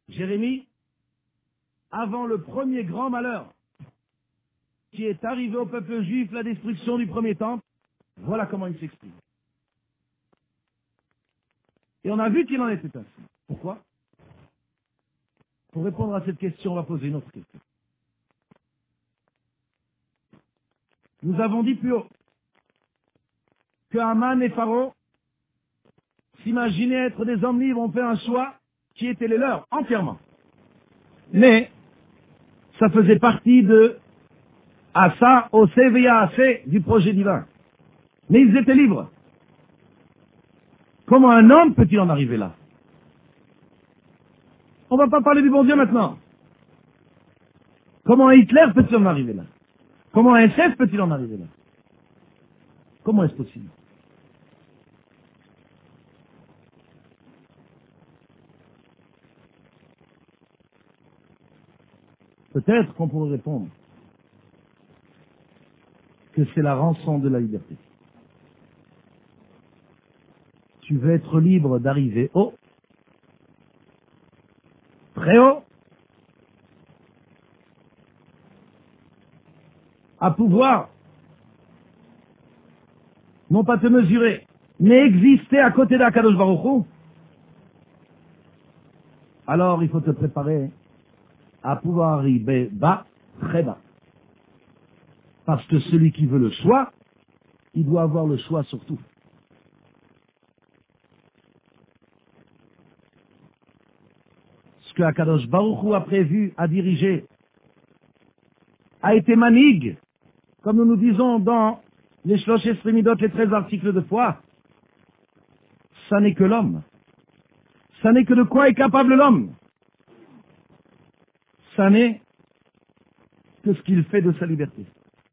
Jérémie, avant le premier grand malheur qui est arrivé au peuple juif, la destruction du premier temple, voilà comment il s'exprime. Et on a vu qu'il en était ainsi. Pourquoi? Pour répondre à cette question, on va poser une autre question. Nous avons dit plus haut que Haman et Pharaon s'imaginaient être des hommes libres, ont fait un choix qui était les leurs, entièrement. Mais, ça faisait partie de Asa, Oseveya, Ase, du projet divin. Mais ils étaient libres. Comment un homme peut-il en arriver là? On va pas parler du bon Dieu maintenant. Comment un Hitler peut-il en arriver là? Comment un SF peut-il en arriver là? Comment est-ce possible? Peut-être qu'on pourrait répondre que c'est la rançon de la liberté. Tu veux être libre d'arriver haut, très haut, à pouvoir, non pas te mesurer, mais exister à côté d'Akadosh Baruch Hu, alors il faut te préparer à pouvoir arriver bas, très bas. Parce que celui qui veut le choix, il doit avoir le choix sur tout. Ce que Akadosh Baruch Hu a prévu, a dirigé, a été manig, comme nous nous disons dans les Shlosh Esrimidot, les 13 articles de foi, ça n'est que l'homme. Ça n'est que de quoi est capable l'homme. Ça n'est que ce qu'il fait de sa liberté.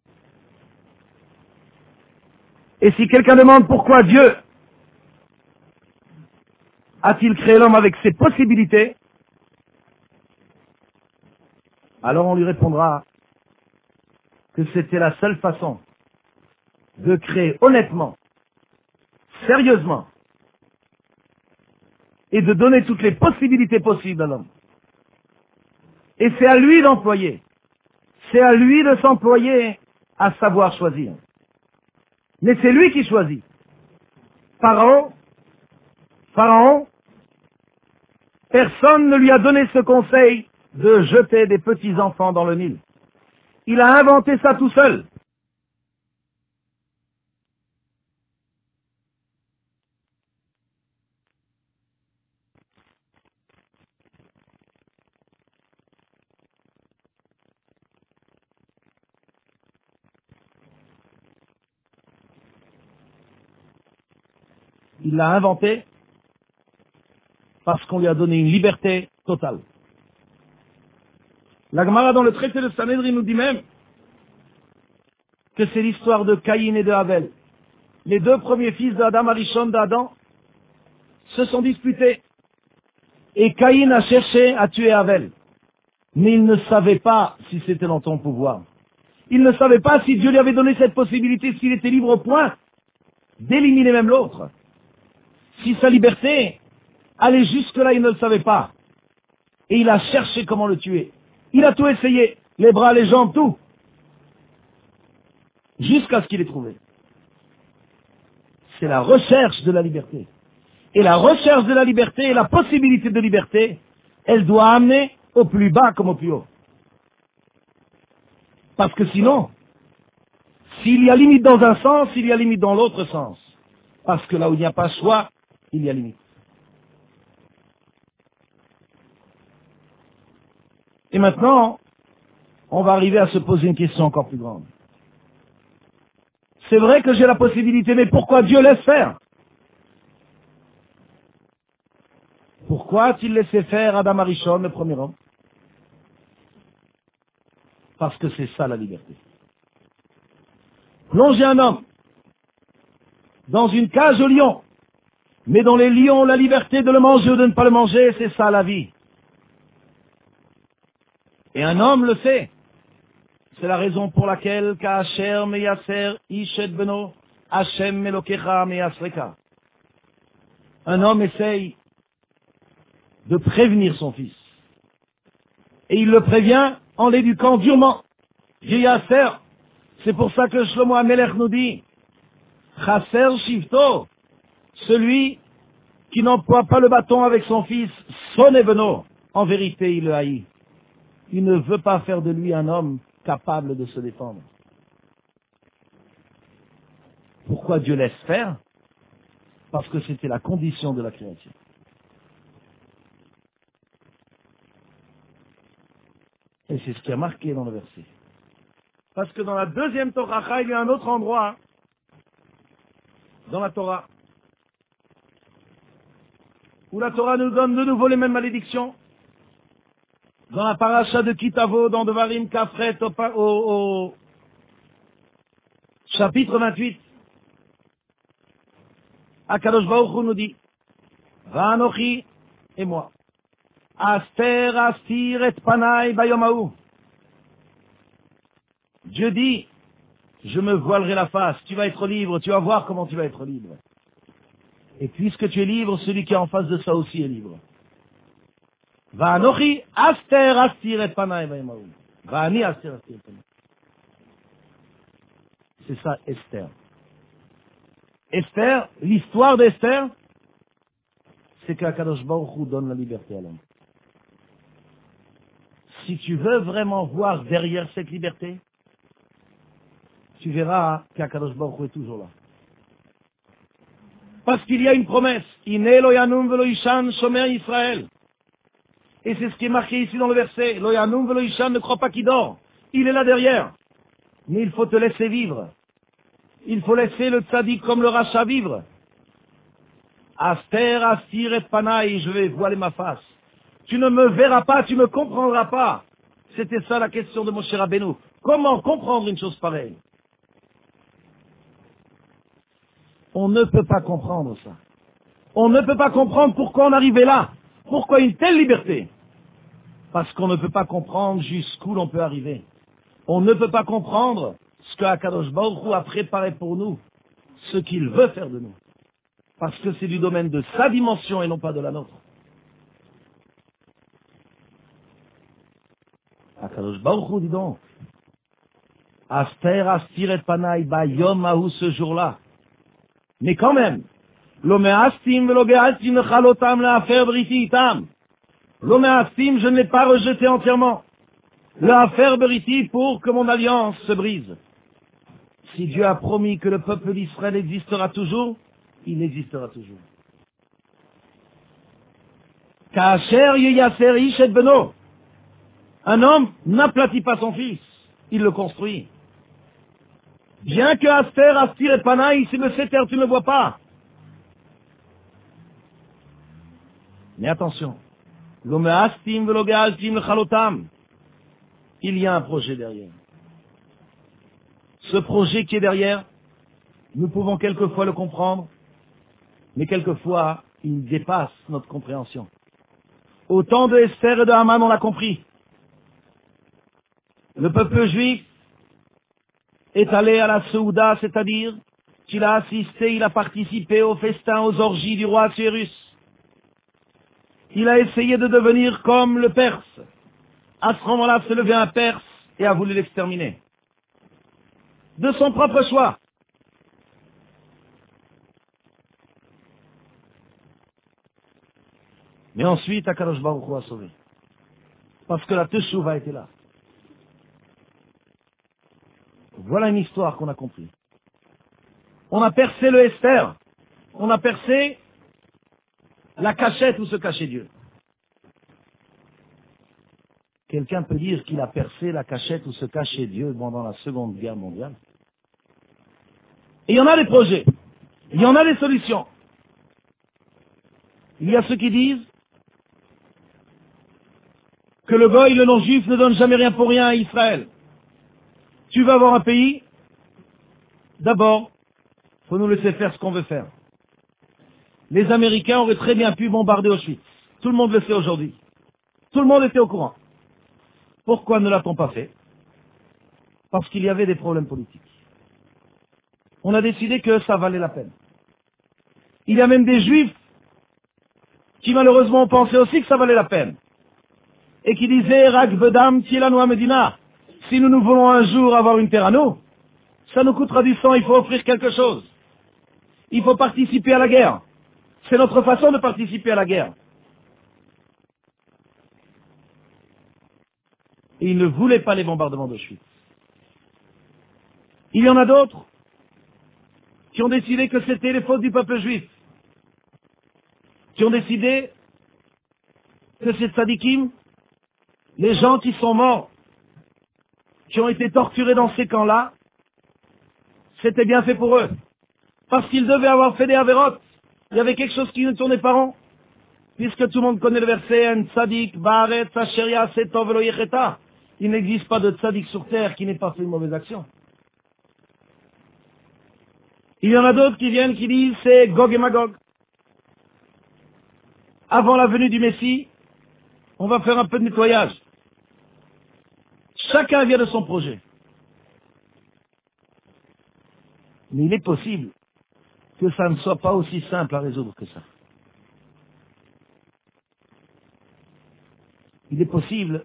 Et si quelqu'un demande pourquoi Dieu a-t-il créé l'homme avec ses possibilités, alors on lui répondra que c'était la seule façon de créer honnêtement, sérieusement, et de donner toutes les possibilités possibles à l'homme. Et c'est à lui d'employer, c'est à lui de s'employer à savoir choisir. Mais c'est lui qui choisit. Pharaon, personne ne lui a donné ce conseil de jeter des petits enfants dans le Nil. Il a inventé ça tout seul. Il l'a inventé parce qu'on lui a donné une liberté totale. La Gemara dans le traité de Sanhedrin nous dit même que c'est l'histoire de Caïn et de Abel. Les deux premiers fils d'Adam, Arishon d'Adam, se sont disputés. Et Caïn a cherché à tuer Abel. Mais il ne savait pas si c'était dans son pouvoir. Il ne savait pas si Dieu lui avait donné cette possibilité, s'il était libre au point d'éliminer même l'autre. Si sa liberté allait jusque-là, il ne le savait pas. Et il a cherché comment le tuer. Il a tout essayé, les bras, les jambes, tout. Jusqu'à ce qu'il ait trouvé. C'est la recherche de la liberté. Et la recherche de la liberté et la possibilité de liberté, elle doit amener au plus bas comme au plus haut. Parce que sinon, s'il y a limite dans un sens, il y a limite dans l'autre sens. Parce que là où il n'y a pas choix, il y a limite. Et maintenant, on va arriver à se poser une question encore plus grande. C'est vrai que j'ai la possibilité, mais pourquoi Dieu laisse faire? Pourquoi a-t-il laissé faire Adam Arishon, le premier homme? Parce que c'est ça la liberté. Plonger un homme dans une cage au lion, mais dans les lions, la liberté de le manger ou de ne pas le manger, c'est ça la vie. Et un homme le sait. C'est la raison pour laquelle Ka'asher meyaser ishet beno, Hashem melokecha meyasreka. Un homme essaye de prévenir son fils. Et il le prévient en l'éduquant durement. Yasser, c'est pour ça que Shlomo HaMelech nous dit, Chaser Shivto, celui qui n'emploie pas le bâton avec son fils, son Eveno, en vérité il le haït. Il ne veut pas faire de lui un homme capable de se défendre. Pourquoi Dieu laisse faire? Parce que c'était la condition de la création. Et c'est ce qui a marqué dans le verset. Parce que dans la deuxième Torah, il y a un autre endroit, dans la Torah, où la Torah nous donne de nouveau les mêmes malédictions. Dans la paracha de Kitavo, dans Devarim Kafret, au chapitre 28, Akadosh Baruch Hu nous dit, Va'anochi, et moi, Aster astir et panai bayomahu. Dieu dit, je me voilerai la face, tu vas être libre, tu vas voir comment tu vas être libre. Et puisque tu es libre, celui qui est en face de ça aussi est libre. Va'anochi aster astir et panai bayomahu. Va'ani aster astir et panai. C'est ça, Esther. Esther, l'histoire d'Esther, c'est qu'Akadosh Baruch Hu donne la liberté à l'homme. Si tu veux vraiment voir derrière cette liberté, tu verras qu'Akadosh Baruch Hu est toujours là. Parce qu'il y a une promesse. Iné lo yanum velo ishan shomer Israël. Et c'est ce qui est marqué ici dans le verset. Lo yanum velo ishan, ne crois pas qu'il dort. Il est là derrière. Mais il faut te laisser vivre. Il faut laisser le tzaddik comme le rachat vivre. Aster, astir et panaï, je vais voiler ma face. Tu ne me verras pas, tu ne me comprendras pas. C'était ça la question de Moshe Rabbeinu. Comment comprendre une chose pareille? On ne peut pas comprendre ça. On ne peut pas comprendre pourquoi on arrivait là. Pourquoi une telle liberté? Parce qu'on ne peut pas comprendre jusqu'où l'on peut arriver. On ne peut pas comprendre ce que Akadosh Baruch Hu a préparé pour nous, ce qu'il veut faire de nous. Parce que c'est du domaine de sa dimension et non pas de la nôtre. Akadosh Baruch Hu dit donc, Aster astir et panai bayom ahu, ce jour-là. Mais quand même, lo me'astim velo ge'altim lechalotam le'afer briti itam. Lo me'astim, je ne l'ai pas rejeté entièrement. Le'afer briti, pour que mon alliance se brise. Si Dieu a promis que le peuple d'Israël existera toujours, il existera toujours. Ka'asher yeyaser ish et beno. Un homme n'aplatit pas son fils, il le construit. Bien que Aster, Astir et Panaï, si le Seter, tu ne le vois pas. Mais attention, Lo me'astim velo ge'altim lechalotam. Il y a un projet derrière. Ce projet qui est derrière, nous pouvons quelquefois le comprendre, mais quelquefois, il dépasse notre compréhension. Au temps de Esther et de Haman, on l'a compris. Le peuple juif est allé à la Souda, c'est-à-dire qu'il a assisté, il a participé au festin, aux orgies du roi Cyrus. Il a essayé de devenir comme le Perse. À ce moment-là, s'est levé un Perse et a voulu l'exterminer. De son propre choix. Mais ensuite, Akadosh Baruch Hu a sauvé. Parce que la Teshuvah était là. Voilà une histoire qu'on a compris. On a percé le Esther. On a percé la cachette où se cachait Dieu. Quelqu'un peut dire qu'il a percé la cachette où se cachait Dieu pendant la Seconde Guerre mondiale. Et il y en a des projets. Il y en a des solutions. Il y a ceux qui disent que le goy, le non-juif, ne donne jamais rien pour rien à Israël. Tu veux avoir un pays? D'abord, il faut nous laisser faire ce qu'on veut faire. Les Américains auraient très bien pu bombarder Auschwitz. Tout le monde le sait aujourd'hui. Tout le monde était au courant. Pourquoi ne l'a-t-on pas fait? Parce qu'il y avait des problèmes politiques. On a décidé que ça valait la peine. Il y a même des juifs qui malheureusement ont pensé aussi que ça valait la peine. et qui disait Rak Bedam Tielanu Medina. Si nous voulons un jour avoir une terre à nous, ça nous coûtera du sang, il faut offrir quelque chose. Il faut participer à la guerre. C'est notre façon de participer à la guerre. Et ils ne voulaient pas les bombardements d'Auschwitz. Il y en a d'autres qui ont décidé que c'était les fautes du peuple juif, qui ont décidé que ces tzadikim, les gens qui sont morts, qui ont été torturés dans ces camps-là, c'était bien fait pour eux. Parce qu'ils devaient avoir fait des avérotes. Il y avait quelque chose qui ne tournait pas rond. Puisque tout le monde connaît le verset, un tzadik, ba'aretz, asher ya'aseh tov velo yecheta. Il n'existe pas de tzadik sur terre qui n'ait pas fait une mauvaise action. Il y en a d'autres qui viennent, qui disent, c'est Gog et Magog. Avant la venue du Messie, on va faire un peu de nettoyage. Chacun vient de son projet. Mais il est possible que ça ne soit pas aussi simple à résoudre que ça. Il est possible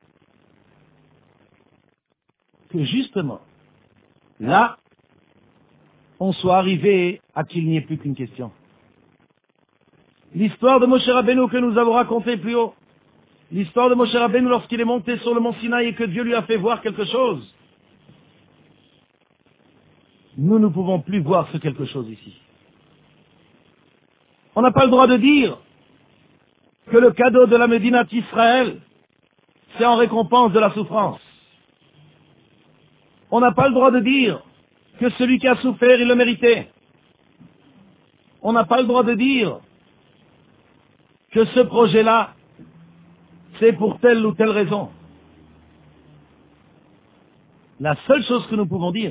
que justement, là, on soit arrivé à qu'il n'y ait plus qu'une question. L'histoire de Moshe Rabbeinu que nous avons racontée plus haut, l'histoire de Moshe Rabbeinu lorsqu'il est monté sur le mont Sinaï et que Dieu lui a fait voir quelque chose, nous ne pouvons plus voir ce quelque chose ici. On n'a pas le droit de dire que le cadeau de la Médina d'Israël, c'est en récompense de la souffrance. On n'a pas le droit de dire que celui qui a souffert, il le méritait. On n'a pas le droit de dire que ce projet-là, c'est pour telle ou telle raison. La seule chose que nous pouvons dire,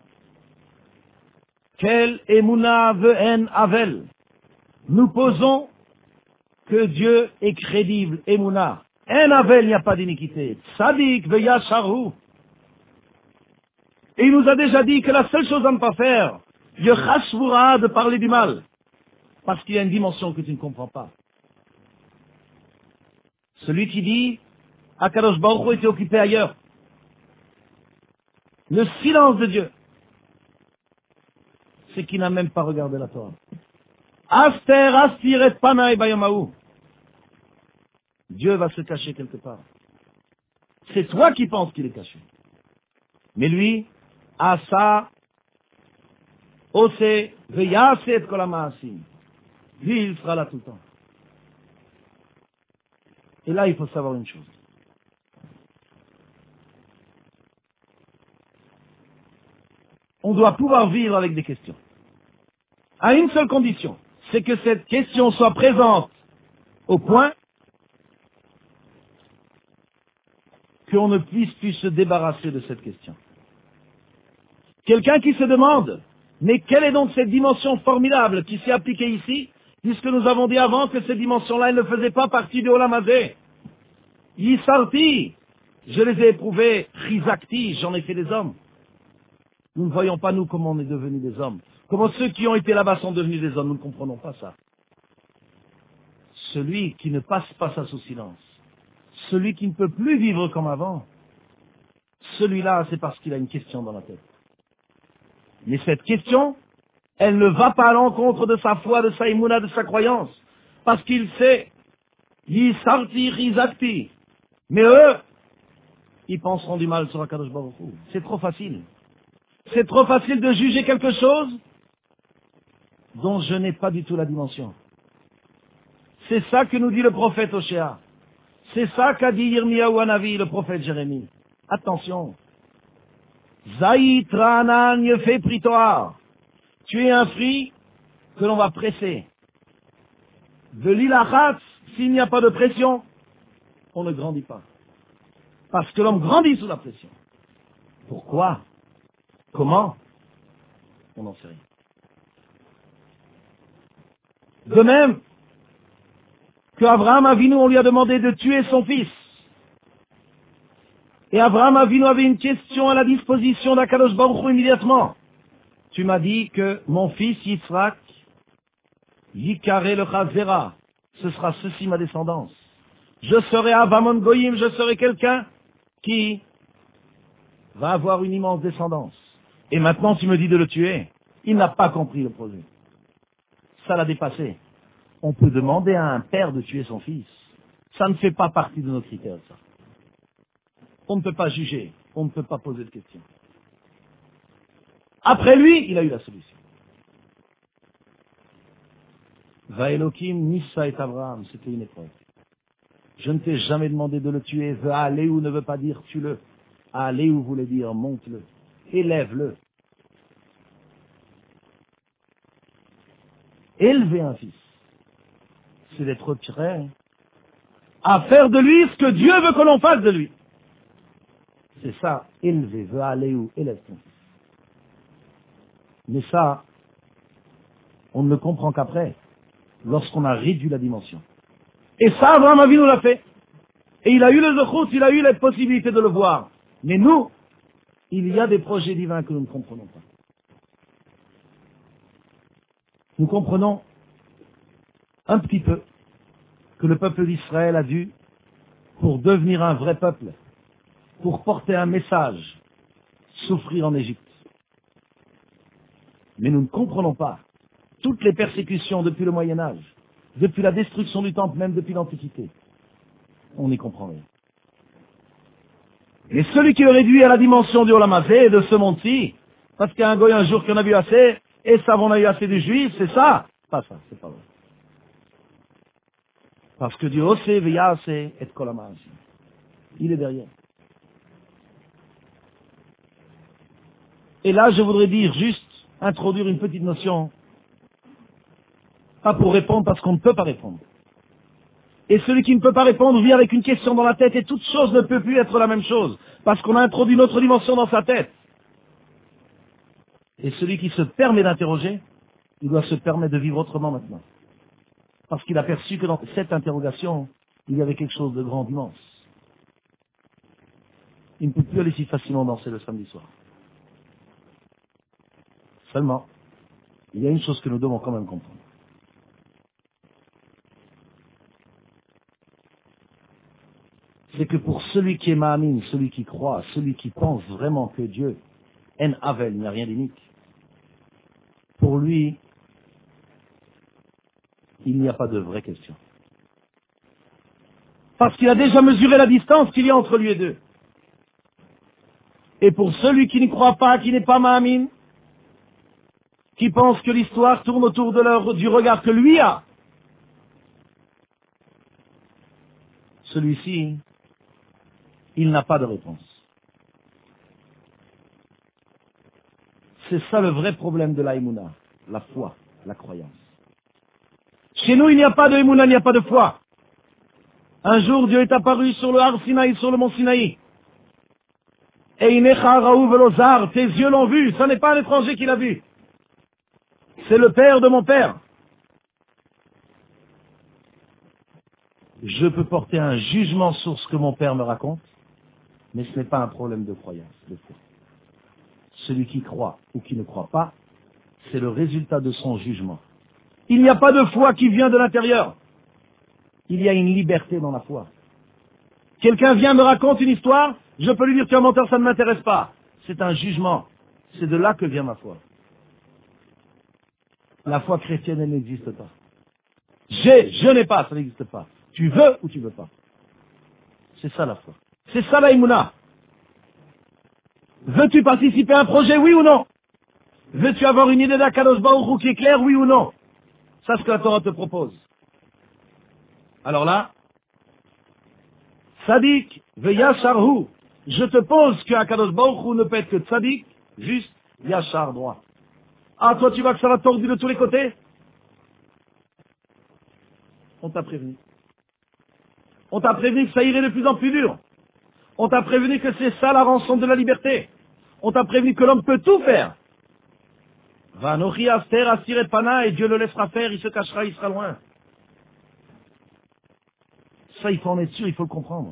quel emuna ve'en avel, nous posons que Dieu est crédible, emuna. En avel, il n'y a pas d'iniquité. Tzadik ve'yasharu. Et il nous a déjà dit que la seule chose à ne pas faire, yechashvura, de parler du mal, parce qu'il y a une dimension que tu ne comprends pas. Celui qui dit, Akadosh Baruch Hu était occupé ailleurs. Le silence de Dieu, c'est qu'il n'a même pas regardé la Torah. Aster astiret panai bayamahu. Dieu va se cacher quelque part. C'est toi qui penses qu'il est caché. Mais lui, Asa, Ose, Veyaset Kolamaasim. Lui, il sera là tout le temps. Et là, il faut savoir une chose. On doit pouvoir vivre avec des questions. À une seule condition, c'est que cette question soit présente au point qu'on ne puisse plus se débarrasser de cette question. Quelqu'un qui se demande, mais quelle est donc cette dimension formidable qui s'est appliquée ici, puisque nous avons dit avant que cette dimension-là, elle ne faisait pas partie de Olam Hazeh. Yisarti, je les ai éprouvés, Chizakti, j'en ai fait des hommes. Nous ne voyons pas, nous, comment on est devenus des hommes. Comment ceux qui ont été là-bas sont devenus des hommes, nous ne comprenons pas ça. Celui qui ne passe pas ça sous silence, celui qui ne peut plus vivre comme avant, celui-là, c'est parce qu'il a une question dans la tête. Mais cette question, elle ne va pas à l'encontre de sa foi, de sa imuna, de sa croyance. Parce qu'il sait, Yisarti, Rizakti. Mais eux, ils penseront du mal sur Akadosh Baruch Hu. C'est trop facile. C'est trop facile de juger quelque chose dont je n'ai pas du tout la dimension. C'est ça que nous dit le prophète Oshéa. C'est ça qu'a dit Yirmiyahu Hanavi, le prophète Jérémie. Attention. Zaït Ranan Yefe Pritoar. Tu es un fruit que l'on va presser. De l'ilachat, s'il n'y a pas de pression, on ne grandit pas. Parce que l'homme grandit sous la pression. Pourquoi? Comment? On n'en sait rien. De même que Abraham Avinu, on lui a demandé de tuer son fils. Et Abraham Avinu avait une question à la disposition d'Akadosh Baruch Hu immédiatement. Tu m'as dit que mon fils Yitzhak, Yikare le Chazera, ce sera ceci ma descendance. Je serai Avamon Goyim, je serai quelqu'un qui va avoir une immense descendance. Et maintenant, tu me dis de le tuer. Il n'a pas compris le projet. Ça l'a dépassé. On peut demander à un père de tuer son fils. Ça ne fait pas partie de nos critères, ça. On ne peut pas juger. On ne peut pas poser de questions. Après lui, il a eu la solution. Va Elohim, Nissa et Abraham, c'était une épreuve. Je ne t'ai jamais demandé de le tuer. Va aller où ne veut pas dire tue-le. Aller où voulait dire monte-le. Élève-le. Élever un fils, c'est d'être prêt à faire de lui ce que Dieu veut que l'on fasse de lui. C'est ça, élever, veut aller où, élève ton fils. Mais ça, on ne le comprend qu'après, lorsqu'on a réduit la dimension. Et ça, Abraham Avinu l'a fait. Et il a eu le zechut, il a eu la possibilité de le voir. Mais nous, il y a des projets divins que nous ne comprenons pas. Nous comprenons un petit peu que le peuple d'Israël a dû, pour devenir un vrai peuple, pour porter un message, souffrir en Égypte. Mais nous ne comprenons pas toutes les persécutions depuis le Moyen-Âge, depuis la destruction du temple, même depuis l'Antiquité. On n'y comprend rien. Et celui qui le réduit à la dimension du Olamazé et de ce monde-ci, parce qu'il y a un goy un jour qui en a vu assez, et ça on a eu assez du juif, c'est ça? Pas ça, c'est pas vrai. Parce que Dieu sait, veilla, c'est et Kolamaz. Il est derrière. Et là, je voudrais dire juste, introduire une petite notion, pas pour répondre parce qu'on ne peut pas répondre. Et celui qui ne peut pas répondre vient avec une question dans la tête et toute chose ne peut plus être la même chose, parce qu'on a introduit une autre dimension dans sa tête. Et celui qui se permet d'interroger, il doit se permettre de vivre autrement maintenant. Parce qu'il a perçu que dans cette interrogation, il y avait quelque chose de grand, d'immense. Il ne peut plus aller si facilement danser le samedi soir. Seulement, il y a une chose que nous devons quand même comprendre. C'est que pour celui qui est Ma'amin, celui qui croit, celui qui pense vraiment que Dieu, En Havel, il n'y a rien d'unique, pour lui, il n'y a pas de vraie question. Parce qu'il a déjà mesuré la distance qu'il y a entre lui et Dieu. Et pour celui qui n'y croit pas, qui n'est pas Ma'amin, qui pense que l'histoire tourne autour du regard que lui a, celui-ci, il n'a pas de réponse. C'est ça le vrai problème de la Emouna, la foi, la croyance. Chez nous, il n'y a pas de Emouna, il n'y a pas de foi. Un jour, Dieu est apparu sur le Har Sinaï, sur le mont Sinaï. Et Inecha Raou Velozar, tes yeux l'ont vu, ce n'est pas un étranger qui l'a vu. C'est le père de mon père. Je peux porter un jugement sur ce que mon père me raconte, mais ce n'est pas un problème de croyance, de foi. Celui qui croit ou qui ne croit pas, c'est le résultat de son jugement. Il n'y a pas de foi qui vient de l'intérieur. Il y a une liberté dans la foi. Quelqu'un vient me raconte une histoire, je peux lui dire tu es un menteur, ça ne m'intéresse pas. C'est un jugement. C'est de là que vient ma foi. La foi chrétienne, elle n'existe pas. Je n'ai pas, ça n'existe pas. Tu veux ou tu veux pas. C'est ça la foi. C'est ça la Emouna. Veux-tu participer à un projet, oui ou non? Veux-tu avoir une idée d'Akadosh Baruch Hu qui est claire, oui ou non? C'est ce que la Torah te propose. Alors là, Tzadik, Veyasharhu. Je te pose que Akadosh Baruch Hu ne peut être que Tzadik, juste, Yachar, droit. Ah, toi tu vois que ça va tordu de tous les côtés? On t'a prévenu. On t'a prévenu que ça irait de plus en plus dur. On t'a prévenu que c'est ça la rançon de la liberté. On t'a prévenu que l'homme peut tout faire. Va nourrir Aster, Asiret Pana, et Dieu le laissera faire, il se cachera, il sera loin. Ça, il faut en être sûr, il faut le comprendre.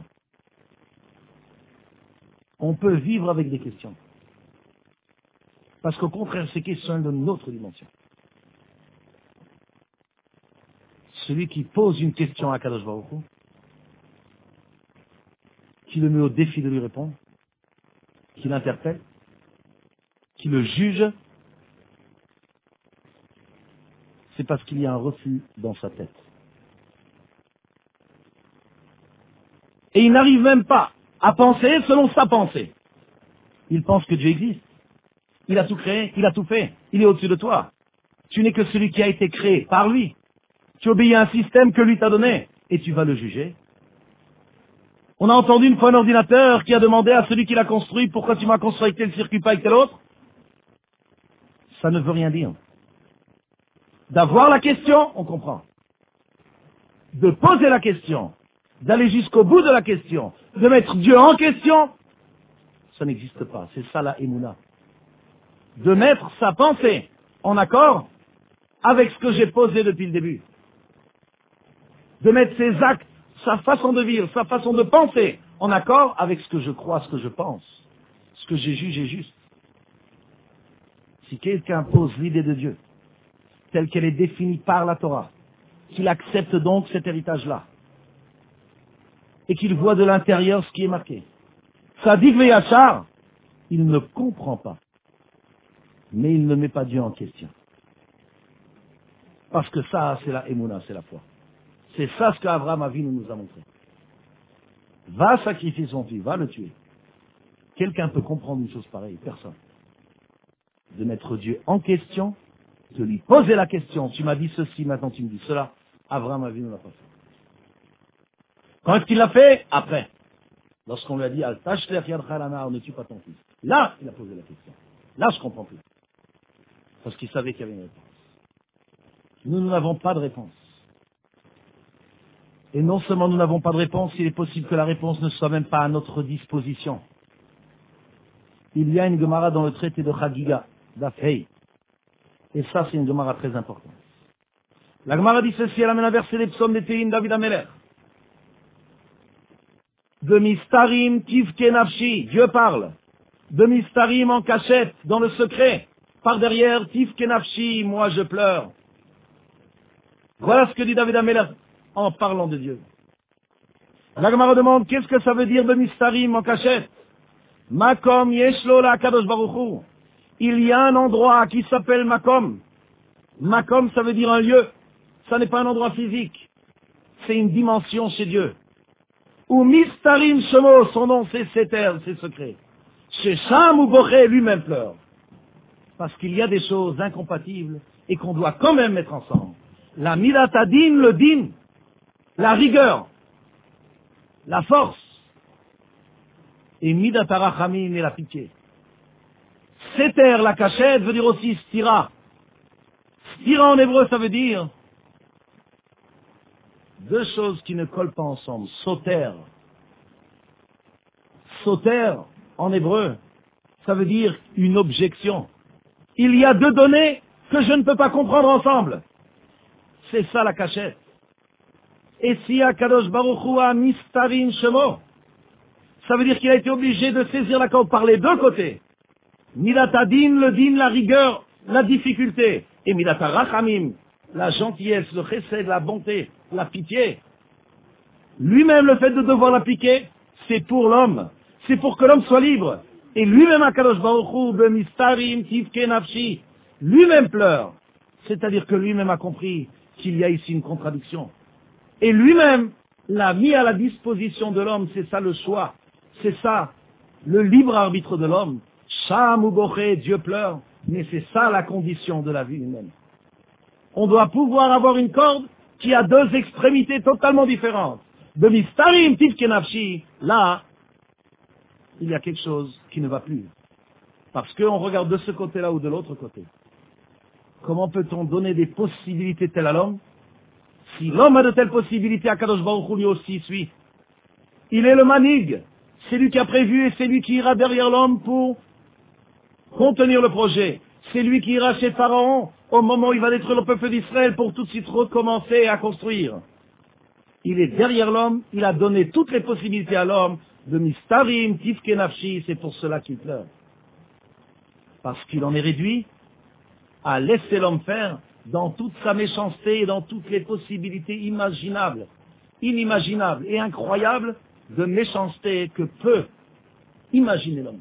On peut vivre avec des questions. Parce qu'au contraire, ces questions de notre dimension. Celui qui pose une question à Kadosh Baruch Hu, qui le met au défi de lui répondre, qui l'interpelle, qui le juge, c'est parce qu'il y a un refus dans sa tête. Et il n'arrive même pas à penser selon sa pensée. Il pense que Dieu existe. Il a tout créé, il a tout fait, il est au-dessus de toi. Tu n'es que celui qui a été créé par lui. Tu obéis à un système que lui t'a donné et tu vas le juger. On a entendu une fois un ordinateur qui a demandé à celui qui l'a construit pourquoi tu m'as construit avec tel circuit pas avec tel autre. Ça ne veut rien dire. D'avoir la question, on comprend. De poser la question, d'aller jusqu'au bout de la question, de mettre Dieu en question, ça n'existe pas. C'est ça la Emouna. De mettre sa pensée en accord avec ce que j'ai posé depuis le début. De mettre ses actes, sa façon de vivre, sa façon de penser en accord avec ce que je crois, ce que je pense, ce que j'ai jugé juste. Si quelqu'un pose l'idée de Dieu, telle qu'elle est définie par la Torah, qu'il accepte donc cet héritage-là, et qu'il voit de l'intérieur ce qui est marqué. Sadik Veyachar, il ne comprend pas, mais il ne met pas Dieu en question. Parce que ça, c'est la Emouna, c'est la foi. C'est ça ce qu'Abraham Avinu nous a montré. Va sacrifier son fils, va le tuer. Quelqu'un peut comprendre une chose pareille? Personne. De mettre Dieu en question, de lui poser la question, tu m'as dit ceci, maintenant tu me dis cela. Abraham Avinu l'a pas fait. Quand est-ce qu'il l'a fait? Après. Lorsqu'on lui a dit, Al-Tashlech Yadcha Lana, ne tue pas ton fils. Là, il a posé la question. Là, je comprends plus. Parce qu'il savait qu'il y avait une réponse. Nous n'avons pas de réponse. Et non seulement nous n'avons pas de réponse, il est possible que la réponse ne soit même pas à notre disposition. Il y a une Gemara dans le traité de Chagiga, d'Afhei. Et ça, c'est une Gemara très importante. La Gemara dit ceci, elle amène un verset des psaumes des Tehillim David Ameler. De Mistarim Tivke Nafshi, Dieu parle. De Mistarim en cachette, dans le secret. Par derrière, Tivke Nafshi, moi je pleure. Voilà ce que dit David Ameler en parlant de Dieu. La Gemara demande, qu'est-ce que ça veut dire de Mistarim en cachette? Makom Yeshlo la Kadosh Baruch Hu. Il y a un endroit qui s'appelle Makom. Makom, ça veut dire un lieu. Ça n'est pas un endroit physique. C'est une dimension chez Dieu. Ou Mistarim Shemo, son nom c'est Seter, c'est secret. Chez Sham ou Boché, lui-même pleure. Parce qu'il y a des choses incompatibles et qu'on doit quand même mettre ensemble. La Midatadin, le din, la rigueur, la force, et Midatarachamim et la pitié. Seter, la cachette, veut dire aussi stira. Stira en hébreu, ça veut dire deux choses qui ne collent pas ensemble. Soter. Soter, en hébreu, ça veut dire une objection. Il y a deux données que je ne peux pas comprendre ensemble. C'est ça la cachette. Et si Akadosh Baruch Hu a Mistarim Shemo, ça veut dire qu'il a été obligé de saisir la corde par les deux côtés. Midatadin, le din, la rigueur, la difficulté. Et Midatarachamim, la gentillesse, le chesed, la bonté, la pitié. Lui-même, le fait de devoir l'appliquer, c'est pour l'homme. C'est pour que l'homme soit libre. Et lui-même, Akadosh Baruch Hu, Bemistarim, Tivke Nafshi, lui-même pleure. C'est-à-dire que lui-même a compris qu'il y a ici une contradiction. Et lui-même l'a mis à la disposition de l'homme, c'est ça le choix. C'est ça, le libre arbitre de l'homme. Sham ou Boché, Dieu pleure, mais c'est ça la condition de la vie humaine. On doit pouvoir avoir une corde qui a deux extrémités totalement différentes. De Mistarim, Tivke Nafshi, là, il y a quelque chose qui ne va plus. Parce qu'on regarde de ce côté-là ou de l'autre côté. Comment peut-on donner des possibilités telles à l'homme? Si l'homme a de telles possibilités, Akadosh Baruch Hu lui aussi suit. Il est le manig. C'est lui qui a prévu et c'est lui qui ira derrière l'homme pour contenir le projet. C'est lui qui ira chez Pharaon au moment où il va détruire le peuple d'Israël pour tout de suite recommencer à construire. Il est derrière l'homme, il a donné toutes les possibilités à l'homme de Mistarim, Tivke Nafshi, c'est pour cela qu'il pleure. Parce qu'il en est réduit à laisser l'homme faire dans toute sa méchanceté et dans toutes les possibilités imaginables, inimaginables et incroyables de méchanceté que peut imaginer l'homme.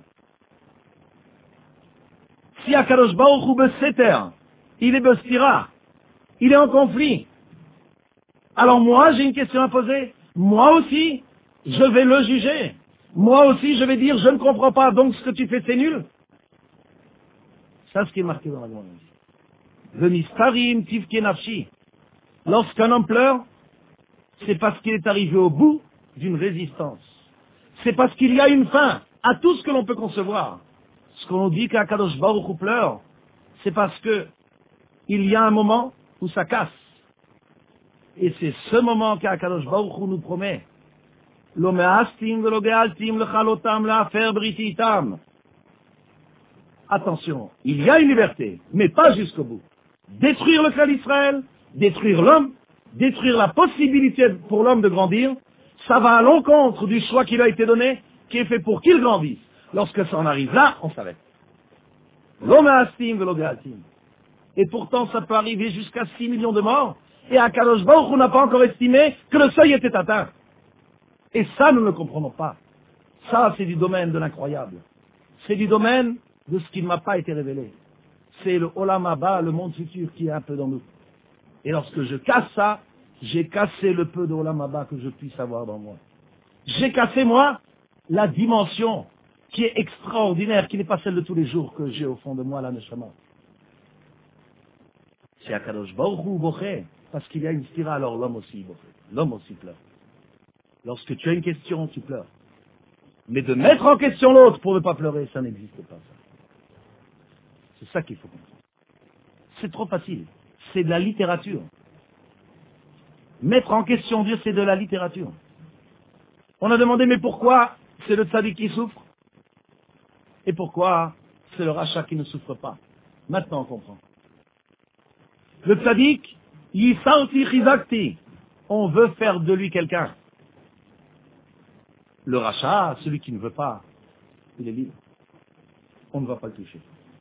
Si Akadosh Baruch Hu beseter, il est bestira, il est en conflit, alors moi j'ai une question à poser. Moi aussi, je vais le juger. Moi aussi, je vais dire, je ne comprends pas, donc ce que tu fais, c'est nul. C'est ce qui est marqué dans la Gemara. Venistarim tivke nafshi. Lorsqu'un homme pleure, c'est parce qu'il est arrivé au bout d'une résistance. C'est parce qu'il y a une fin à tout ce que l'on peut concevoir. Ce qu'on dit qu'Akadosh Baruch Hu pleure, c'est parce que il y a un moment où ça casse. Et c'est ce moment qu'Akadosh Baruch Hu nous promet. Lo me'astim velo ge'altim lechalotam le'afer briti itam. Attention, il y a une liberté, mais pas jusqu'au bout. Détruire le clan d'Israël, détruire l'homme, détruire la possibilité pour l'homme de grandir, ça va à l'encontre du choix qui lui a été donné, qui est fait pour qu'il grandisse. Lorsque ça en arrive là, on s'arrête. Lo me'astim velo ge'altim. Et pourtant, ça peut arriver jusqu'à 6 millions de morts, et Akadosh Baruch Hu n'a pas encore estimé que le seuil était atteint. Et ça, nous ne comprenons pas. Ça, c'est du domaine de l'incroyable. C'est du domaine de ce qui ne m'a pas été révélé. C'est le Olam Haba, le monde futur qui est un peu dans nous. Et lorsque je casse ça, j'ai cassé le peu de Olam Haba que je puisse avoir dans moi. J'ai cassé, moi, la dimension qui est extraordinaire, qui n'est pas celle de tous les jours que j'ai au fond de moi, la Neshama. C'est Akadosh Baruch Hu boché, parce qu'il y a une stira, alors l'homme aussi boché. L'homme aussi pleure. Lorsque tu as une question, tu pleures. Mais de mettre en question l'autre pour ne pas pleurer, ça n'existe pas. C'est ça qu'il faut comprendre. C'est trop facile. C'est de la littérature. Mettre en question Dieu, c'est de la littérature. On a demandé, mais pourquoi c'est le tzaddik qui souffre? Et pourquoi c'est le rachat qui ne souffre pas? Maintenant on comprend. Le tzaddik, yisarti chizakti. On veut faire de lui quelqu'un. Le rachat, celui qui ne veut pas, il est libre. On ne va pas le toucher.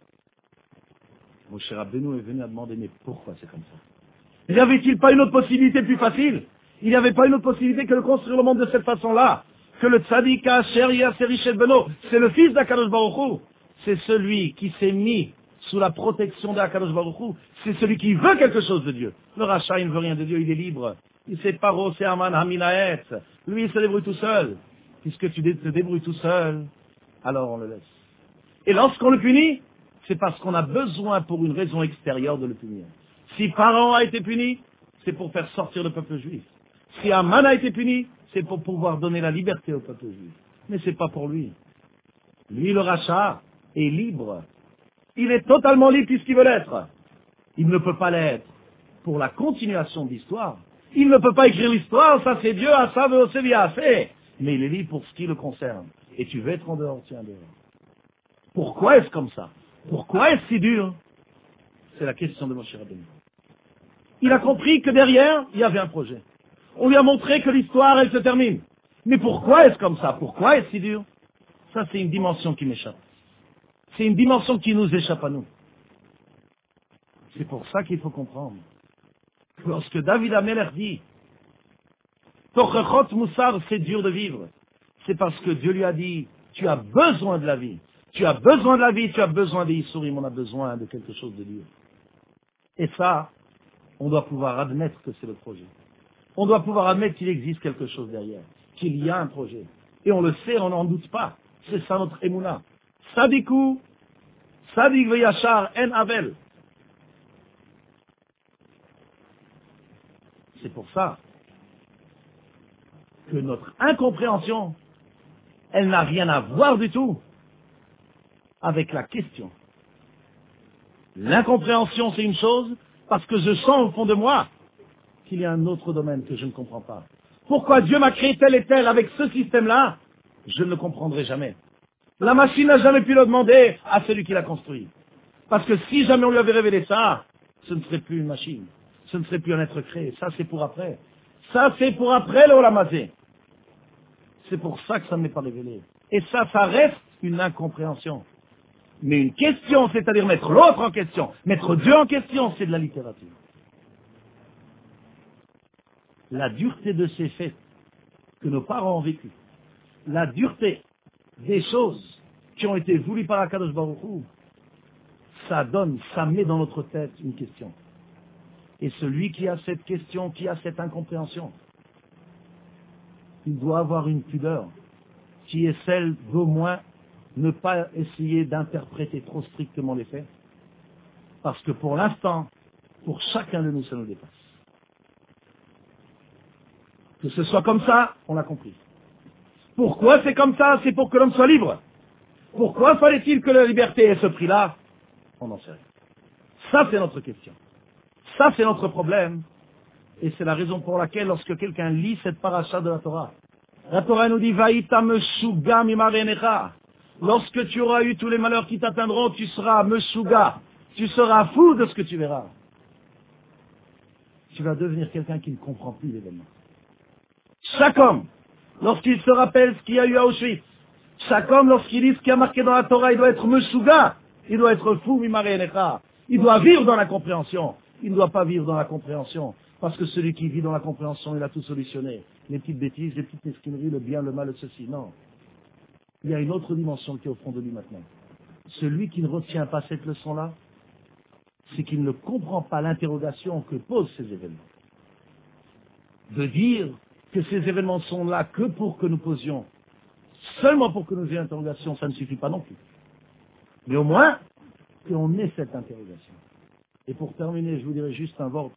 Moshe Rabbeinu est venu à demander, mais pourquoi c'est comme ça? N'y avait-il pas une autre possibilité plus facile? Il n'y avait pas une autre possibilité que de construire le monde de cette façon-là? Que le tzaddik Asher Yaserichet Beno, c'est le fils d'Akadosh Baruch Hu. C'est celui qui s'est mis sous la protection d'Akadosh Baruch Hu. C'est celui qui veut quelque chose de Dieu. Le rachat, il ne veut rien de Dieu, il est libre. Il sait paro, c'est Aman Haminaet. Lui, il se débrouille tout seul. Puisque tu te débrouilles tout seul, alors on le laisse. Et lorsqu'on le punit, c'est parce qu'on a besoin pour une raison extérieure de le punir. Si Pharaon a été puni, c'est pour faire sortir le peuple juif. Si Aman a été puni, c'est pour pouvoir donner la liberté au peuple juif. Mais c'est pas pour lui. Lui, le rachat, est libre. Il est totalement libre puisqu'il veut l'être. Il ne peut pas l'être pour la continuation de l'histoire. Il ne peut pas écrire l'histoire, ça c'est Dieu, à ça veut aussi bien fait. Mais il est libre pour ce qui le concerne. Et tu veux être en dehors, tiens dehors. Pourquoi est-ce comme ça? Pourquoi est-ce si dur? C'est la question de Moshe Rabbeinu. Il a compris que derrière, il y avait un projet. On lui a montré que l'histoire, elle se termine. Mais pourquoi est-ce comme ça? Pourquoi est-ce si dur? Ça, c'est une dimension qui m'échappe. C'est une dimension qui nous échappe à nous. C'est pour ça qu'il faut comprendre. Lorsque David Ameler dit Tochechot Moussar, c'est dur de vivre. C'est parce que Dieu lui a dit, tu as besoin de la vie. Tu as besoin de la vie, tu as besoin des Issourim, on a besoin de quelque chose de dur. Et ça, on doit pouvoir admettre que c'est le projet. On doit pouvoir admettre qu'il existe quelque chose derrière, qu'il y a un projet. Et on le sait, on n'en doute pas. C'est ça notre émouna. Sadikou, Sadik veyachar en avel. C'est pour ça que notre incompréhension, elle n'a rien à voir du tout avec la question. L'incompréhension, c'est une chose, parce que je sens au fond de moi qu'il y a un autre domaine que je ne comprends pas. Pourquoi Dieu m'a créé tel et tel avec ce système-là? Je ne le comprendrai jamais. La machine n'a jamais pu le demander à celui qui l'a construit. Parce que si jamais on lui avait révélé ça, ce ne serait plus une machine. Ce ne serait plus un être créé. Ça, c'est pour après. Ça, c'est pour après le Olamazé. C'est pour ça que ça ne m'est pas révélé. Et ça reste une incompréhension. Mais une question, c'est-à-dire mettre l'autre en question, mettre Dieu en question, c'est de la littérature. La dureté de ces faits que nos parents ont vécu, la dureté des choses qui ont été voulues par Akadosh Baruch Hu, ça met dans notre tête une question. Et celui qui a cette question, qui a cette incompréhension, il doit avoir une pudeur qui est celle d'au moins ne pas essayer d'interpréter trop strictement les faits. Parce que pour l'instant, pour chacun de nous, ça nous dépasse. Que ce soit comme ça, on l'a compris. Pourquoi c'est comme ça? C'est pour que l'homme soit libre. Pourquoi fallait-il que la liberté ait ce prix-là? On n'en sait rien. Ça, c'est notre question. Ça, c'est notre problème. Et c'est la raison pour laquelle, lorsque quelqu'un lit cette paracha de la Torah nous dit, Vaïta meshuga mimarenecha. Lorsque tu auras eu tous les malheurs qui t'atteindront, tu seras meshuga. Tu seras fou de ce que tu verras. Tu vas devenir quelqu'un qui ne comprend plus l'événement. Chaque homme, lorsqu'il se rappelle ce qu'il y a eu à Auschwitz, chaque homme, lorsqu'il lit ce qui a marqué dans la Torah, il doit être meshuga. Il doit être fou, mimarenecha. Il doit vivre dans la compréhension. Il ne doit pas vivre dans la compréhension. Parce que celui qui vit dans la compréhension, il a tout solutionné. Les petites bêtises, les petites mesquineries, le bien, le mal, le ceci. Non. Il y a une autre dimension qui est au fond de lui maintenant. Celui qui ne retient pas cette leçon-là, c'est qu'il ne comprend pas l'interrogation que posent ces événements. De dire que ces événements sont là que pour que nous posions, seulement pour que nous ayons interrogation, ça ne suffit pas non plus. Mais au moins, qu'on ait cette interrogation. Et pour terminer, je vous dirai juste un vort,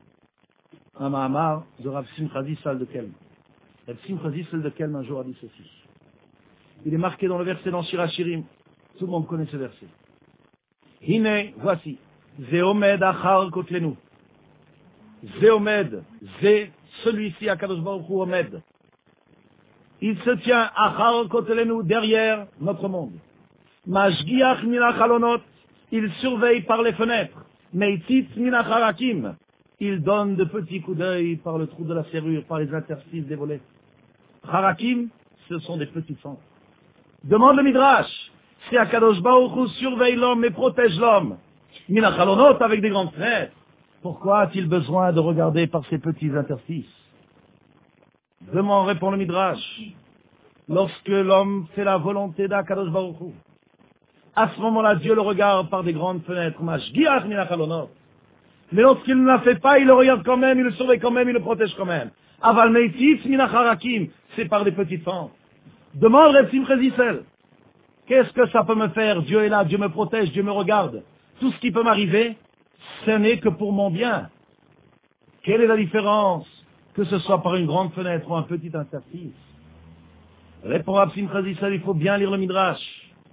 un mahamar de Rav Simcha Zissal de Kelm. Rav Simcha Zissal de Kelm un jour a dit ceci. Il est marqué dans le verset dans Shir HaShirim. Tout le monde connaît ce verset. Hine, voici. Zeomed achar kotlenu. Zeomed, Zé, celui-ci, Akadosh Baruch Hu Omed. Il se tient achar kotlenu, derrière notre monde. Mashgiach min hachalonot, il surveille par les fenêtres. Meitzitz min hacharakim, il donne de petits coups d'œil par le trou de la serrure, par les interstices des volets. Harakim, ce sont des petits fentes. Demande le Midrash, si Akadosh Baruch Hu surveille l'homme et protège l'homme, min hachalonot avec des grandes fenêtres, pourquoi a-t-il besoin de regarder par ces petits interstices? Demande, répond le Midrash, lorsque l'homme fait la volonté d'Akadosh Baruch Hu, à ce moment-là, Dieu le regarde par des grandes fenêtres. Mashgiach min hachalonot. Mais lorsqu'il ne la fait pas, il le regarde quand même, il le surveille quand même, il le protège quand même. Aval meitzitz min hacharakim, c'est par des petites fentes. Demande Rav Simcha Zissel. Qu'est-ce que ça peut me faire? Dieu est là, Dieu me protège, Dieu me regarde. Tout ce qui peut m'arriver, ce n'est que pour mon bien. Quelle est la différence? Que ce soit par une grande fenêtre ou un petit interstice. Répond Rav Simcha Zissel, il faut bien lire le Midrash.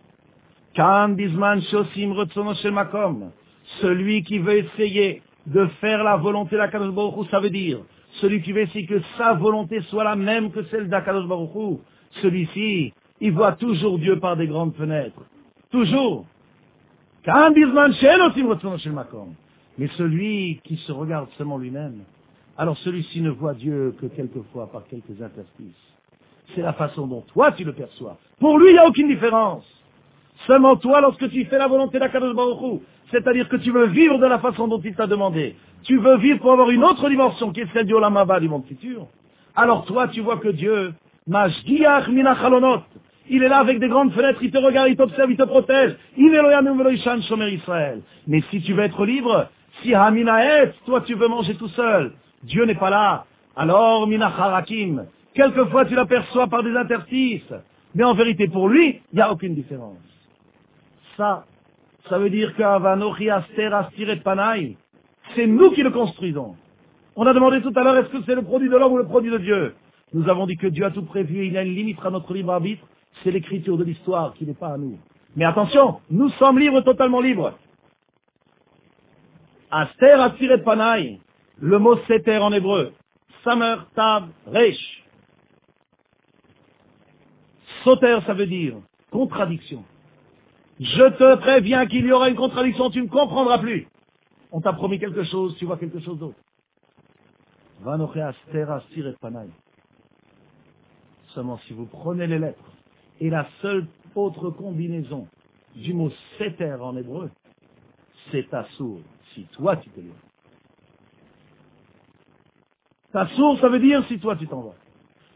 Kan bisman shosim retzono shel makom. Celui qui veut essayer de faire la volonté d'Akadosh Baruch Hu, ça veut dire, celui qui veut essayer que sa volonté soit la même que celle d'Akadosh Baruch Hu, celui-ci, il voit toujours Dieu par des grandes fenêtres. Toujours. Kan bisman shosim retzono shel makom. Mais celui qui se regarde seulement lui-même, alors celui-ci ne voit Dieu que quelquefois par quelques interstices. C'est la façon dont toi tu le perçois. Pour lui, il n'y a aucune différence. Seulement toi, lorsque tu fais la volonté d'Akadosh Baruch Hu, c'est-à-dire que tu veux vivre de la façon dont il t'a demandé, tu veux vivre pour avoir une autre dimension qui est celle du Olam Haba, du monde futur, alors toi, tu vois que Dieu, Mashgiach min hachalonot, il est là avec des grandes fenêtres, il te regarde, il t'observe, il te protège. Il est Elohim velo ishan shomer Israël. Mais si tu veux être libre, si Haminaet, toi tu veux manger tout seul, Dieu n'est pas là, alors min hacharakim, quelquefois tu l'aperçois par des interstices, mais en vérité pour lui, il n'y a aucune différence. Ça veut dire qu'Avanochi Aster Astiret Panaï, c'est nous qui le construisons. On a demandé tout à l'heure, est-ce que c'est le produit de l'homme ou le produit de Dieu? Nous avons dit que Dieu a tout prévu, il y a une limite à notre libre arbitre, c'est l'écriture de l'histoire qui n'est pas à nous. Mais attention, nous sommes libres, totalement libres. Aster Astiret Panaï, le mot seter en hébreu, Samer Tav Resh. Soter, ça veut dire contradiction. Je te préviens qu'il y aura une contradiction, tu ne comprendras plus. On t'a promis quelque chose, tu vois quelque chose d'autre. Seulement si vous prenez les lettres, et la seule autre combinaison du mot seter en hébreu, c'est tassour, si toi tu te lèves. Tassour, ça veut dire si toi tu t'en vas.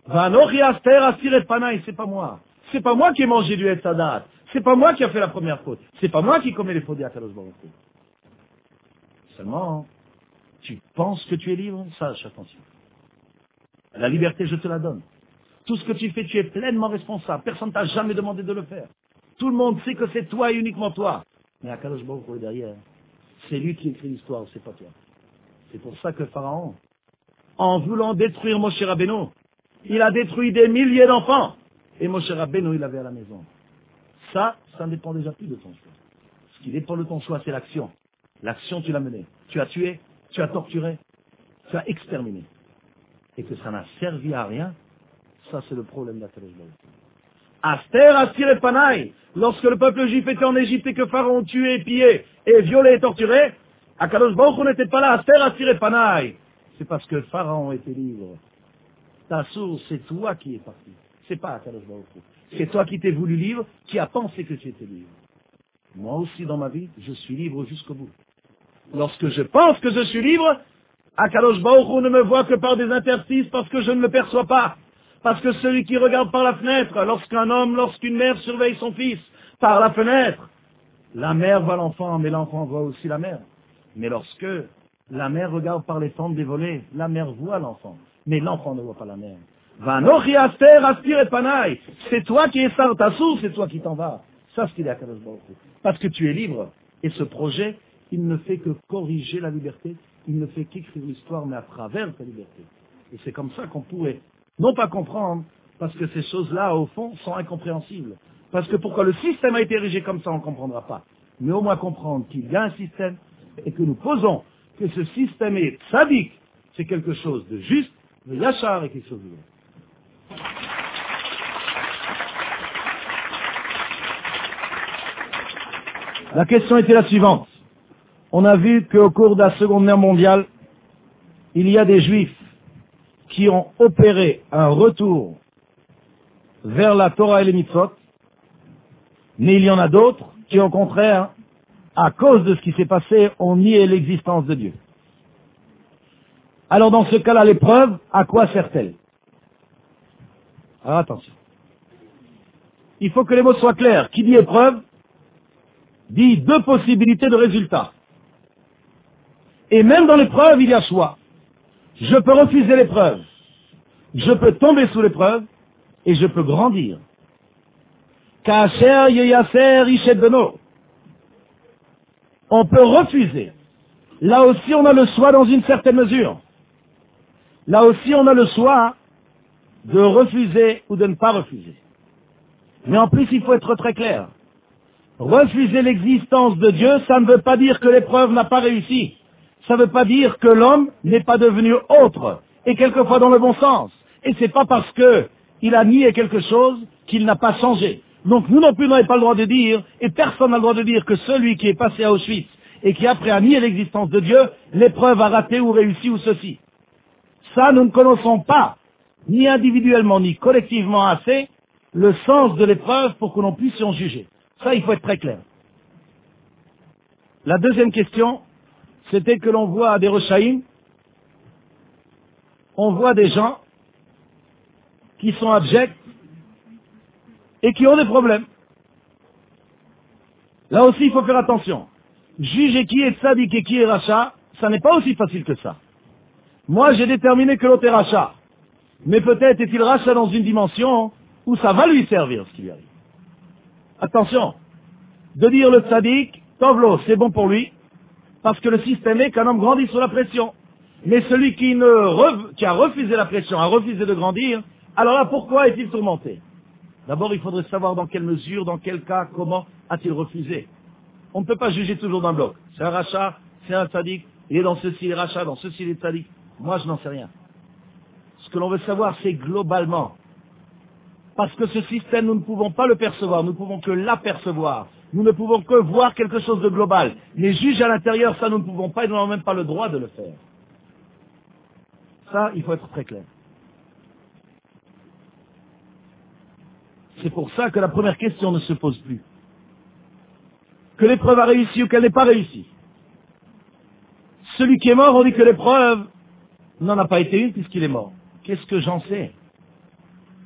Vanochi Aster Asiret Panaï, c'est pas moi. C'est pas moi qui ai mangé du Etzadat. C'est pas moi qui a fait la première faute. C'est pas moi qui commets les fautes d'Akadosh Baruch Hu. Seulement, tu penses que tu es libre? Sache, attention. La liberté, je te la donne. Tout ce que tu fais, tu es pleinement responsable. Personne ne t'a jamais demandé de le faire. Tout le monde sait que c'est toi et uniquement toi. Mais Akadosh Baruch Hu est derrière. C'est lui qui écrit l'histoire, c'est pas toi. C'est pour ça que Pharaon, en voulant détruire Moshe Rabbeinu, il a détruit des milliers d'enfants. Et Moshe Rabbeinu, il avait à la maison. Ça ne dépend déjà plus de ton choix. Ce qui dépend de ton choix, c'est l'action. L'action, tu l'as menée. Tu as tué, tu as torturé, tu as exterminé. Et que ça n'a servi à rien, ça c'est le problème d'Akadosh Baruch Hu. Aster Asir Panaï, lorsque le peuple juif était en Égypte et que Pharaon tuait, pillé et violé et torturé, Akadosh Baruch Hu n'était pas là. Aster Asir Panaï. C'est parce que Pharaon était libre. Ta source, c'est toi qui es parti. C'est pas Akadosh Baruch Hu. C'est toi qui t'es voulu libre, qui a pensé que tu étais libre. Moi aussi, dans ma vie, je suis libre jusqu'au bout. Lorsque je pense que je suis libre, Akadosh Baruch Hu ne me voit que par des interstices parce que je ne le perçois pas. Parce que celui qui regarde par la fenêtre, lorsqu'une mère surveille son fils par la fenêtre, la mère voit l'enfant, mais l'enfant voit aussi la mère. Mais lorsque la mère regarde par les fentes des volets, la mère voit l'enfant, mais l'enfant ne voit pas la mère. Vanochi Aster Aspire Panaï, c'est toi qui es Sartassou, c'est toi qui t'en vas. Ça, c'est ce qu'il est à Kadosh Baruch Hu. Parce que tu es libre. Et ce projet, il ne fait que corriger la liberté, il ne fait qu'écrire l'histoire, mais à travers ta liberté. Et c'est comme ça qu'on pourrait, non pas comprendre, parce que ces choses-là, au fond, sont incompréhensibles. Parce que pourquoi le système a été érigé comme ça, on ne comprendra pas. Mais au moins comprendre qu'il y a un système, et que nous posons que ce système est sadique, c'est quelque chose de juste, de yachar et quelque chose de vrai. La question était la suivante. On a vu qu'au cours de la Seconde Guerre mondiale, il y a des Juifs qui ont opéré un retour vers la Torah et les mitzvot, mais il y en a d'autres qui, au contraire, à cause de ce qui s'est passé, ont nié l'existence de Dieu. Alors dans ce cas-là, l'épreuve, à quoi sert-elle? Alors attention. Il faut que les mots soient clairs. Qui dit épreuve, dit deux possibilités de résultats. Et même dans l'épreuve, il y a choix. Je peux refuser l'épreuve. Je peux tomber sous l'épreuve et je peux grandir. Kacher yeyaser ishet beno. On peut refuser. Là aussi, on a le choix dans une certaine mesure. Là aussi, on a le choix de refuser ou de ne pas refuser. Mais en plus, il faut être très clair. Refuser l'existence de Dieu, ça ne veut pas dire que l'épreuve n'a pas réussi. Ça ne veut pas dire que l'homme n'est pas devenu autre, et quelquefois dans le bon sens. Et c'est pas parce que il a nié quelque chose qu'il n'a pas changé. Donc nous non plus, n'avons pas le droit de dire, et personne n'a le droit de dire que celui qui est passé à Auschwitz et qui après a nié l'existence de Dieu, l'épreuve a raté ou réussi ou ceci. Ça, nous ne connaissons pas, ni individuellement ni collectivement assez, le sens de l'épreuve pour que l'on puisse en juger. Ça, il faut être très clair. La deuxième question, c'était que l'on voit des Rechaïm, on voit des gens qui sont abjects et qui ont des problèmes. Là aussi, il faut faire attention. Juger qui est tzaddik et qui est rachat, ça n'est pas aussi facile que ça. Moi, j'ai déterminé que l'autre est rachat. Mais peut-être est-il rachat dans une dimension où ça va lui servir, ce qui lui arrive. Attention, de dire le tzaddik, tovlo, c'est bon pour lui, parce que le système est qu'un homme grandit sous la pression. Mais celui qui a refusé la pression, a refusé de grandir, alors là, pourquoi est-il tourmenté? D'abord, il faudrait savoir dans quelle mesure, dans quel cas, comment a-t-il refusé. On ne peut pas juger toujours d'un bloc. C'est un rachat, c'est un tzaddik, il est dans ceci, il est rachat, dans ceci, il est tzaddik. Moi, je n'en sais rien. Ce que l'on veut savoir, c'est globalement. Parce que ce système, nous ne pouvons pas le percevoir, nous ne pouvons que l'apercevoir. Nous ne pouvons que voir quelque chose de global. Mais juger à l'intérieur, ça, nous ne pouvons pas et nous n'avons même pas le droit de le faire. Ça, il faut être très clair. C'est pour ça que la première question ne se pose plus. Que l'épreuve a réussi ou qu'elle n'ait pas réussi. Celui qui est mort, on dit que l'épreuve n'en a pas été une puisqu'il est mort. Qu'est-ce que j'en sais?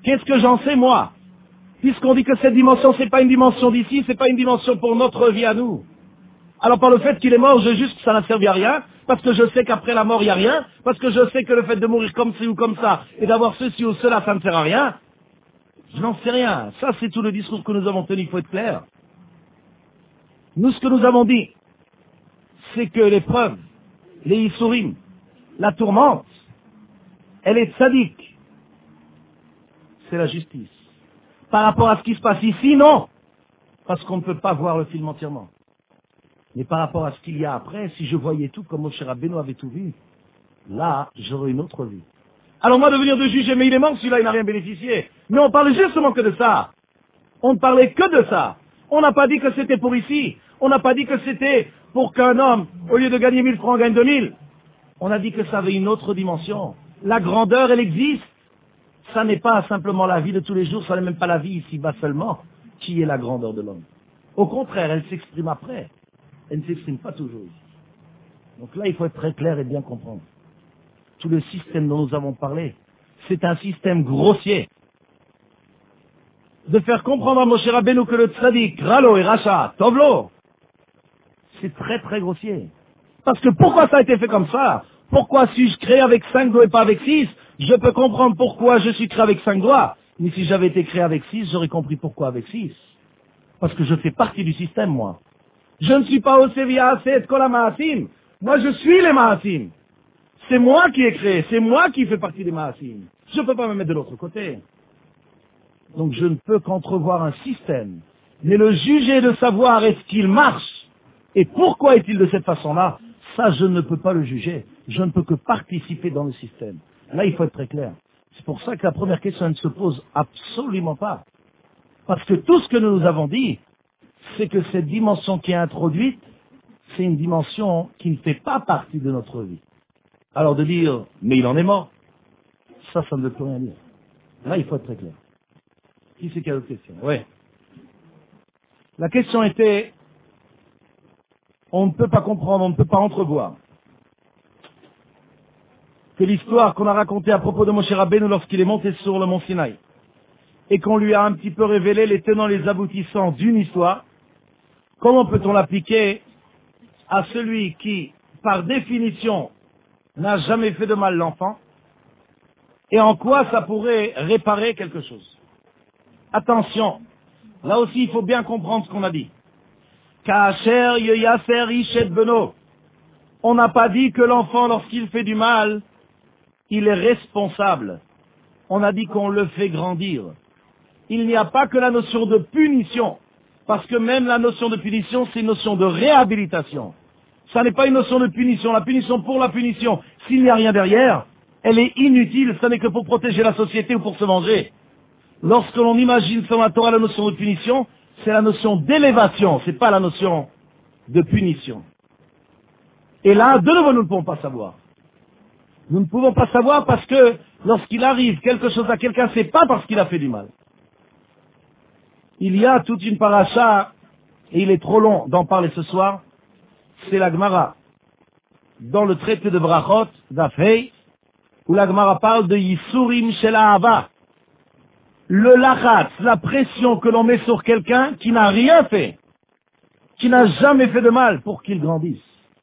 Qu'est-ce que j'en sais, moi? Puisqu'on dit que cette dimension, c'est pas une dimension d'ici, c'est pas une dimension pour notre vie à nous. Alors par le fait qu'il est mort, je juste que ça n'a servi à rien, parce que je sais qu'après la mort, il n'y a rien, parce que je sais que le fait de mourir comme ci ou comme ça, et d'avoir ceci ou cela, ça ne sert à rien, je n'en sais rien. Ça, c'est tout le discours que nous avons tenu, il faut être clair. Nous, ce que nous avons dit, c'est que l'épreuve, les Issourim, la tourmente, elle est tzaddik. C'est la justice. Par rapport à ce qui se passe ici, non. Parce qu'on ne peut pas voir le film entièrement. Mais par rapport à ce qu'il y a après, si je voyais tout comme Moshe Rabbeinu avait tout vu, là, j'aurais une autre vie. Alors moi de venir de juger, mais il est mort, celui-là, il n'a rien bénéficié. Mais on parlait justement que de ça. On ne parlait que de ça. On n'a pas dit que c'était pour ici. On n'a pas dit que c'était pour qu'un homme, au lieu de gagner 1000 francs, gagne 2000. On a dit que ça avait une autre dimension. La grandeur, elle existe. Ça n'est pas simplement la vie de tous les jours, ça n'est même pas la vie ici-bas seulement, qui est la grandeur de l'homme. Au contraire, elle s'exprime après. Elle ne s'exprime pas toujours ici. Donc là, il faut être très clair et bien comprendre. Tout le système dont nous avons parlé, c'est un système grossier. De faire comprendre à Moshe Rabbeinu que le tzaddik, Ralo et Racha, Tovlo, c'est très très grossier. Parce que pourquoi ça a été fait comme ça? Pourquoi suis-je créé avec 5 doigts et pas avec 6? Je peux comprendre pourquoi je suis créé avec 5 doigts. Mais si j'avais été créé avec 6, j'aurais compris pourquoi avec 6. Parce que je fais partie du système, moi. Je ne suis pas au Sevilla Aset Kola Maasim. Moi, je suis les Maasim. C'est moi qui ai créé, c'est moi qui fais partie des Maasim. Je ne peux pas me mettre de l'autre côté. Donc je ne peux qu'entrevoir un système. Mais le juger de savoir est-ce qu'il marche et pourquoi est-il de cette façon-là, ça je ne peux pas le juger. Je ne peux que participer dans le système. Là, il faut être très clair. C'est pour ça que la première question ne se pose absolument pas. Parce que tout ce que nous avons dit, c'est que cette dimension qui est introduite, c'est une dimension qui ne fait pas partie de notre vie. Alors de dire, mais il en est mort, ça ne veut plus rien dire. Là, il faut être très clair. Qui c'est qui a d'autres questions? Oui. La question était, on ne peut pas comprendre, on ne peut pas entrevoir que l'histoire qu'on a racontée à propos de Moshe Rabbeinu lorsqu'il est monté sur le mont Sinaï, et qu'on lui a un petit peu révélé les tenants, les aboutissants d'une histoire, comment peut-on l'appliquer à celui qui, par définition, n'a jamais fait de mal l'enfant, et en quoi ça pourrait réparer quelque chose? Attention, là aussi il faut bien comprendre ce qu'on a dit. Kacher yeyaser ishet beno. On n'a pas dit que l'enfant, lorsqu'il fait du mal, il est responsable. On a dit qu'on le fait grandir. Il n'y a pas que la notion de punition, parce que même la notion de punition, c'est une notion de réhabilitation. Ça n'est pas une notion de punition. La punition pour la punition, s'il n'y a rien derrière, elle est inutile, ça n'est que pour protéger la société ou pour se venger. Lorsque l'on imagine sur la Torah la notion de punition, c'est la notion d'élévation, c'est pas la notion de punition. Et là, de nouveau, nous ne pouvons pas savoir. Nous ne pouvons pas savoir parce que lorsqu'il arrive quelque chose à quelqu'un, c'est pas parce qu'il a fait du mal. Il y a toute une paracha, et il est trop long d'en parler ce soir, c'est la Gemara. Dans le traité de Brachot, d'Afhei, où la Gemara parle de Yisurim Shel Ahava. Le lachatz, la pression que l'on met sur quelqu'un qui n'a rien fait, qui n'a jamais fait de mal pour qu'il grandisse.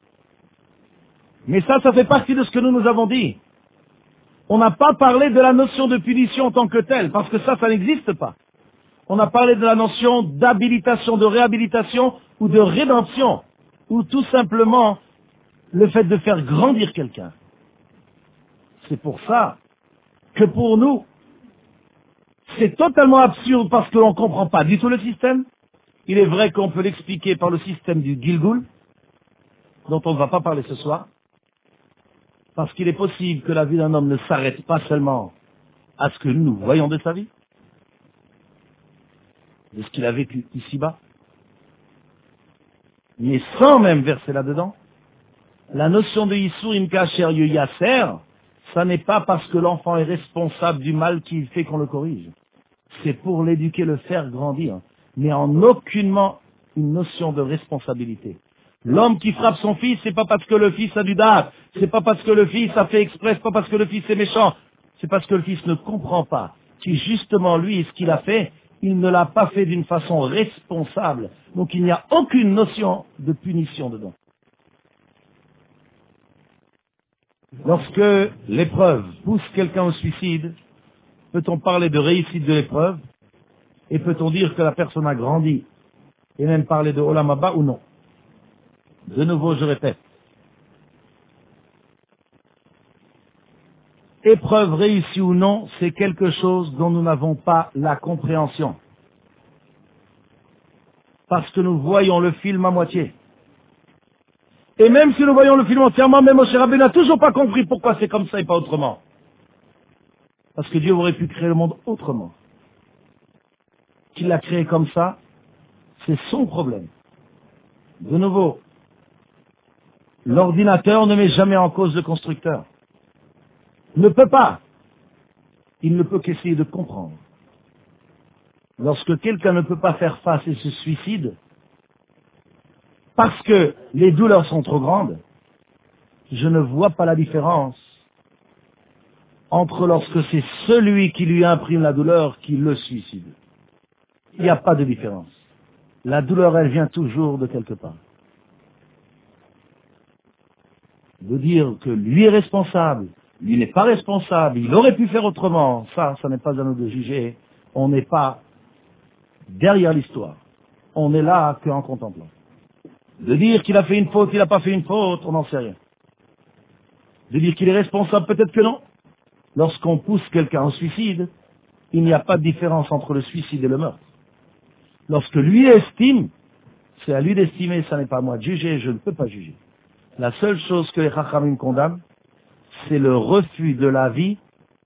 Mais ça fait partie de ce que nous avons dit. On n'a pas parlé de la notion de punition en tant que telle, parce que ça n'existe pas. On a parlé de la notion d'habilitation, de réhabilitation ou de rédemption, ou tout simplement le fait de faire grandir quelqu'un. C'est pour ça que pour nous, c'est totalement absurde parce que l'on ne comprend pas du tout le système. Il est vrai qu'on peut l'expliquer par le système du Gilgul, dont on ne va pas parler ce soir, parce qu'il est possible que la vie d'un homme ne s'arrête pas seulement à ce que nous voyons de sa vie, de ce qu'il a vécu ici-bas, mais sans même verser là-dedans. La notion de Yisurim Kacher Yeyaser, ça n'est pas parce que l'enfant est responsable du mal qu'il fait qu'on le corrige. C'est pour l'éduquer, le faire grandir, mais en aucunement une notion de responsabilité. L'homme qui frappe son fils, c'est pas parce que le fils a du date, c'est pas parce que le fils a fait exprès, c'est pas parce que le fils est méchant, c'est parce que le fils ne comprend pas qui justement, lui, ce qu'il a fait, il ne l'a pas fait d'une façon responsable. Donc il n'y a aucune notion de punition dedans. Lorsque l'épreuve pousse quelqu'un au suicide, peut-on parler de réussite de l'épreuve et peut-on dire que la personne a grandi et même parler de Olam Haba ou non? De nouveau, je répète. Épreuve réussie ou non, c'est quelque chose dont nous n'avons pas la compréhension. Parce que nous voyons le film à moitié. Et même si nous voyons le film entièrement, même Moshe Rabbeinu n'a toujours pas compris pourquoi c'est comme ça et pas autrement. Parce que Dieu aurait pu créer le monde autrement. Qu'il l'a créé comme ça, c'est son problème. De nouveau, l'ordinateur ne met jamais en cause le constructeur. Ne peut pas. Il ne peut qu'essayer de comprendre. Lorsque quelqu'un ne peut pas faire face et se suicide, parce que les douleurs sont trop grandes, je ne vois pas la différence entre lorsque c'est celui qui lui imprime la douleur qui le suicide. Il n'y a pas de différence. La douleur, elle vient toujours de quelque part. De dire que lui est responsable, lui n'est pas responsable, il aurait pu faire autrement, ça n'est pas à nous de juger. On n'est pas derrière l'histoire. On est là qu'en contemplant. De dire qu'il a fait une faute, il n'a pas fait une faute, on n'en sait rien. De dire qu'il est responsable, peut-être que non. Lorsqu'on pousse quelqu'un au suicide, il n'y a pas de différence entre le suicide et le meurtre. Lorsque lui estime, c'est à lui d'estimer, ça n'est pas à moi de juger, je ne peux pas juger. La seule chose que les Chachamim condamnent, c'est le refus de la vie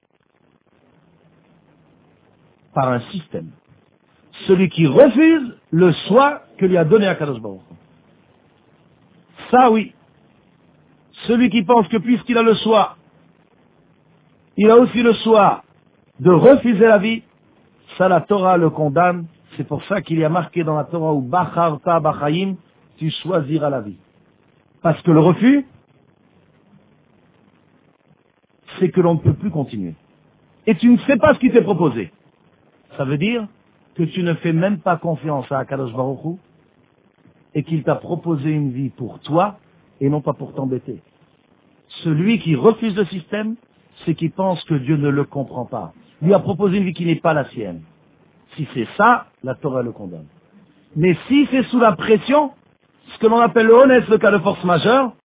par un système. Celui qui refuse le soi que lui a donné Akadosh Baruch Hu. Ça oui. Celui qui pense que puisqu'il a le soi, il a aussi le soi de refuser la vie, ça la Torah le condamne. C'est pour ça qu'il y a marqué dans la Torah où Bacharta Bachayim, tu choisiras la vie. Parce que le refus, c'est que l'on ne peut plus continuer. Et tu ne sais pas ce qui t'est proposé. Ça veut dire que tu ne fais même pas confiance à Akadosh Baruch Hu et qu'il t'a proposé une vie pour toi et non pas pour t'embêter. Celui qui refuse le système, c'est qu'il pense que Dieu ne le comprend pas. Lui a proposé une vie qui n'est pas la sienne. Si c'est ça, la Torah le condamne. Mais si c'est sous la pression, ce que l'on appelle le honnête, le cas de force majeure,